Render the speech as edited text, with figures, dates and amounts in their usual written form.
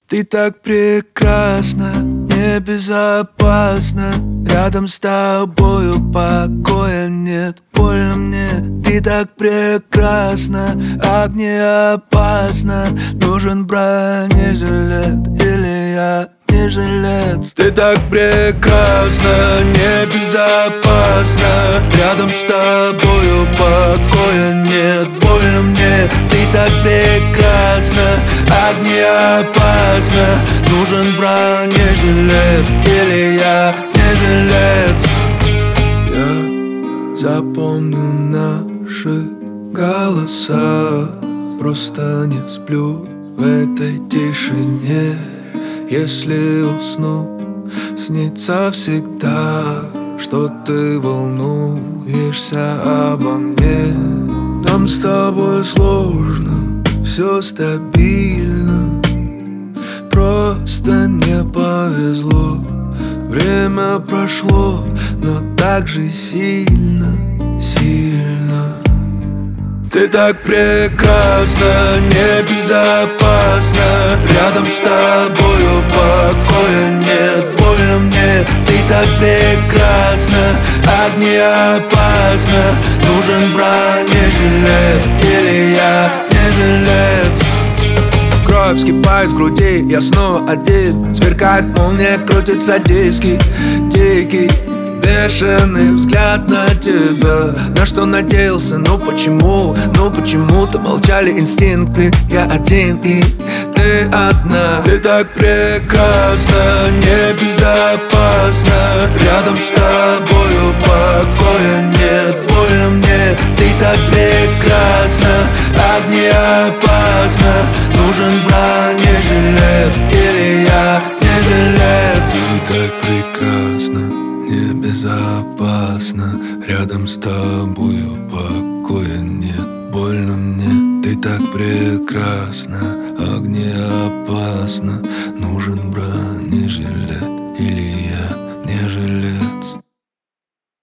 Ты так прекрасна, небезопасно. Рядом с тобою покоя нет, больно мне. Ты так прекрасна, огне опасно. Нужен бронежилет или я не жилец. Ты так прекрасна, небезопасно. Рядом с тобою покоя нет, больно мне. Ты так прекрасна, огне опасно. Нужен бронежилет или я не жилец. Я запомню наши голоса, просто не сплю в этой тишине. Если усну, снится всегда, что ты волнуешься обо мне. Нам с тобой сложно, все стабильно, просто не повезло. Время прошло, но так же сильно, сильно. Ты так прекрасна, небезопасно. Рядом с тобою покоя нет, больно мне. Ты так прекрасна, огне опасно. Нужен бронежилет или я не жилец. Кровь вскипает в груди, я снова один. Сверкает молния, крутится диски, дикий бешеный взгляд на тебя. На что надеялся, ну почему-то молчали инстинкты. Я один и ты одна. Ты так прекрасна, небезопасно. Рядом с тобою покоя нет, больно мне. Ты так прекрасна, огне опасно. Нужен бронежилет или я не жилец. Ты так прекрасна, небезопасно. Рядом с тобою покоя нет, больно мне. Ты так прекрасна, огне опасно.